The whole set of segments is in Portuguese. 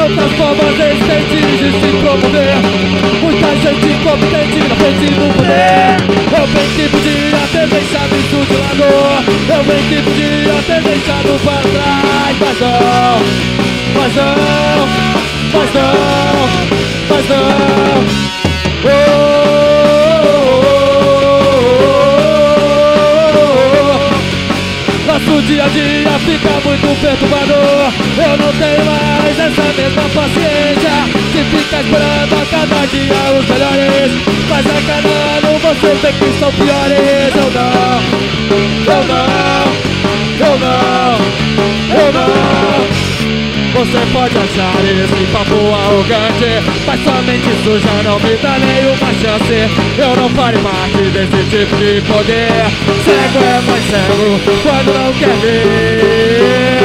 tantas formas existentes de se promover. Muita gente incompetente na frente do poder. Eu bem que podia ter deixado isso de lado. Eu bem que podia ter deixado pra trás. Mas não, mas não, mas não, mas não. Nosso dia a dia fica muito perturbador. Eu não tenho mais essa mesma paciência que fica esperando a cada dia os melhores. Mas a cada ano você vê que são piores. Eu não. Você pode achar esse papo arrogante, mas somente isso já não me dá nenhuma chance. Eu não farei parte desse tipo de poder. Cego é mais cego quando não quer ver.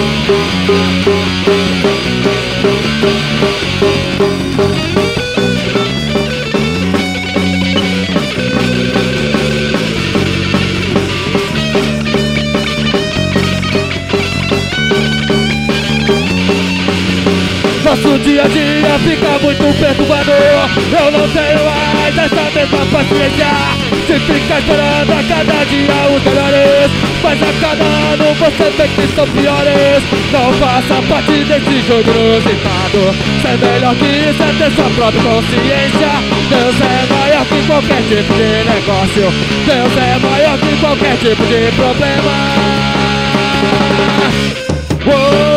Nosso dia a dia fica muito perturbador. Eu não tenho mais essa mesma paciência de ficar esperando a cada dia os melhores. Mas a cada ano você vê que são piores. Não faça parte desse jogo inusitado. Ser melhor que isso é ter sua própria consciência. Deus é maior que qualquer tipo de negócio. Deus é maior que qualquer tipo de problema.